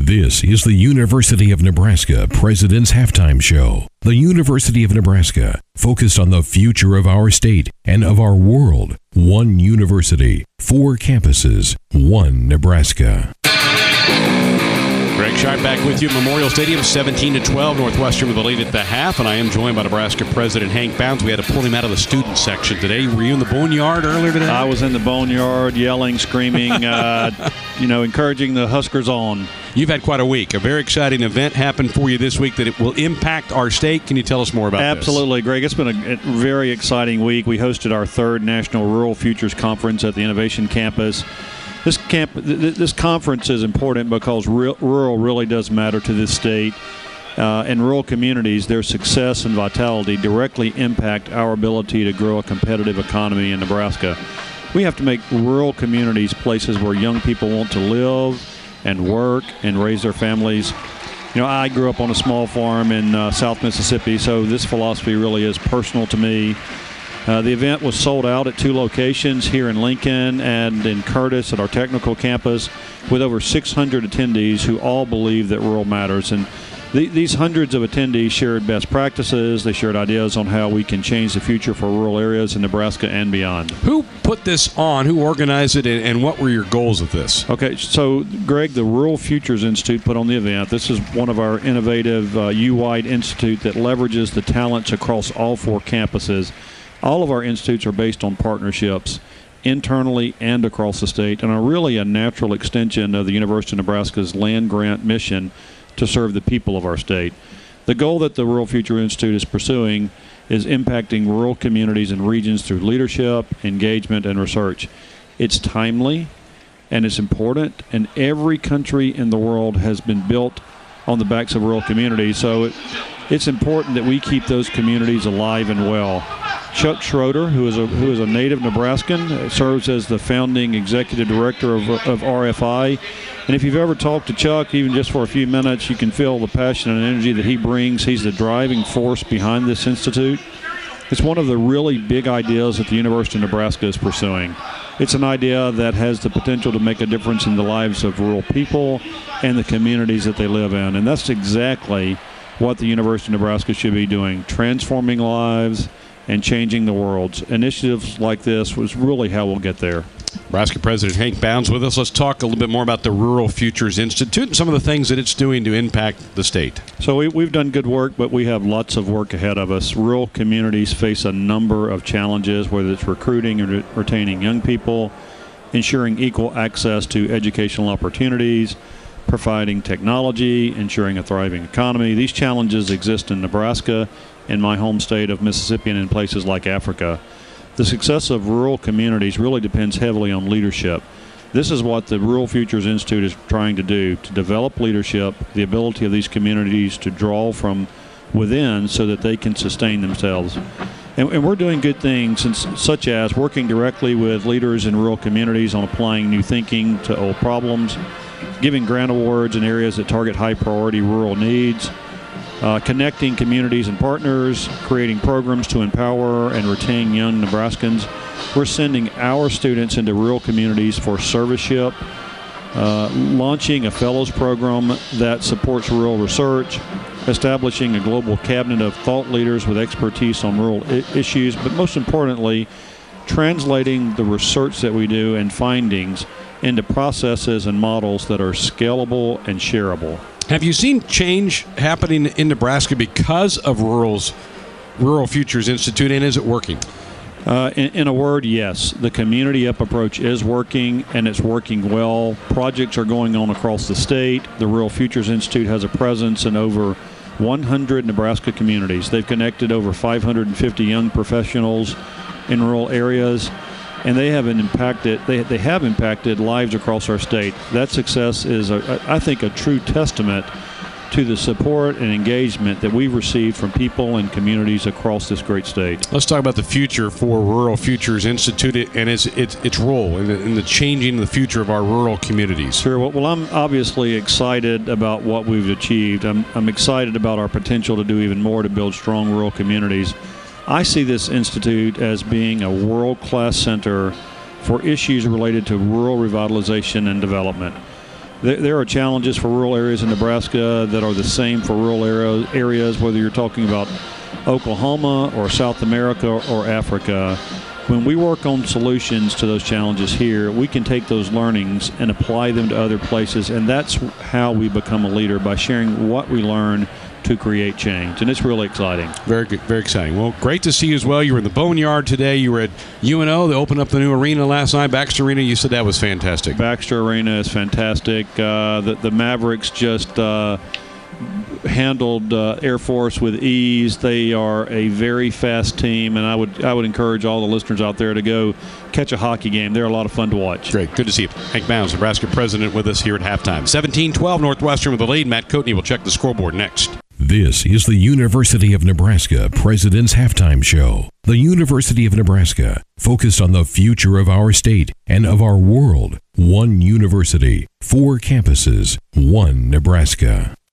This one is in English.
This is the University of Nebraska President's Halftime Show. The University of Nebraska, focused on the future of our state and of our world. One university, 4 campuses, 1 Nebraska. Greg Sharp back with you at Memorial Stadium, 17-12, Northwestern with the lead at the half, and I am joined by Nebraska President Hank Bounds. We had to pull him out of the student section today. Were you in the boneyard earlier today? I was in the boneyard, yelling, screaming, encouraging the Huskers on. You've had quite a week. A very exciting event happened for you this week that it will impact our state. Can you tell us more about this? Absolutely, Greg. It's been a very exciting week. We hosted our 3rd National Rural Futures Conference at the Innovation Campus. This conference is important because rural really does matter to this state. And rural communities, their success and vitality directly impact our ability to grow a competitive economy in Nebraska. We have to make rural communities places where young people want to live and work and raise their families. You know, I grew up on a small farm in South Mississippi, so this philosophy really is personal to me. The event was sold out at 2 locations, here in Lincoln and in Curtis at our technical campus, with over 600 attendees who all believe that rural matters. And these hundreds of attendees shared best practices. They shared ideas on how we can change the future for rural areas in Nebraska and beyond. Who put this on? Who organized it? And what were your goals of this? Okay, so, Greg, the Rural Futures Institute put on the event. This is one of our innovative U-wide institute that leverages the talents across all 4 campuses. All of our institutes are based on partnerships internally and across the state and are really a natural extension of the University of Nebraska's land-grant mission to serve the people of our state. The goal that the Rural Future Institute is pursuing is impacting rural communities and regions through leadership, engagement, and research. It's timely and it's important, and every country in the world has been built on the backs of rural communities, so it's important that we keep those communities alive and well. Chuck Schroeder, who is a native Nebraskan, serves as the founding executive director of RFI. And if you've ever talked to Chuck, even just for a few minutes, you can feel the passion and energy that he brings. He's the driving force behind this institute. It's one of the really big ideas that the University of Nebraska is pursuing. It's an idea that has the potential to make a difference in the lives of rural people and the communities that they live in. And that's exactly what the University of Nebraska should be doing, transforming lives and changing the world. Initiatives like this was really how we'll get there. Nebraska President Hank Bounds with us. Let's talk a little bit more about the Rural Futures Institute and some of the things that it's doing to impact the state. So we've done good work, but we have lots of work ahead of us. Rural communities face a number of challenges, whether it's recruiting or retaining young people, ensuring equal access to educational opportunities, providing technology, ensuring a thriving economy. These challenges exist in Nebraska, in my home state of Mississippi, and in places like Africa. The success of rural communities really depends heavily on leadership. This is what the Rural Futures Institute is trying to do, to develop leadership, the ability of these communities to draw from within so that they can sustain themselves. And we're doing good things, such as working directly with leaders in rural communities on applying new thinking to old problems, giving grant awards in areas that target high-priority rural needs, connecting communities and partners, creating programs to empower and retain young Nebraskans. We're sending our students into rural communities for serviceship, launching a fellows program that supports rural research, establishing a global cabinet of thought leaders with expertise on rural issues, but most importantly, translating the research that we do and findings into processes and models that are scalable and shareable. Have you seen change happening in Nebraska because of Rural Futures Institute, and is it working? In a word, yes. The community up approach is working, and it's working well. Projects are going on across the state. The Rural Futures Institute has a presence in over 100 Nebraska communities. They've connected over 550 young professionals in rural areas, and they have impacted lives across our state. That success is, I think, a true testament to the support and engagement that we've received from people and communities across this great state. Let's talk about the future for Rural Futures Institute and its role in the changing the future of our rural communities. Sure. Well, I'm obviously excited about what we've achieved. I'm excited about our potential to do even more to build strong rural communities. I see this institute as being a world-class center for issues related to rural revitalization and development. There are challenges for rural areas in Nebraska that are the same for rural areas, whether you're talking about Oklahoma or South America or Africa. When we work on solutions to those challenges here, we can take those learnings and apply them to other places, and that's how we become a leader, by sharing what we learn to create change, and it's really exciting. Very good, very exciting. Well, great to see you as well. You were in the Boneyard today. You were at UNO. They opened up the new arena last night, Baxter Arena. You said that was fantastic. Baxter Arena is fantastic. The Mavericks just handled Air Force with ease. They are a very fast team, and I would encourage all the listeners out there to go catch a hockey game. They're a lot of fun to watch. Great. Good to see you. Hank Bounds, Nebraska president, with us here at halftime. 17-12 Northwestern with the lead. Matt Coatney will check the scoreboard next. This is the University of Nebraska President's Halftime Show. The University of Nebraska, focused on the future of our state and of our world. One university, 4 campuses, one Nebraska.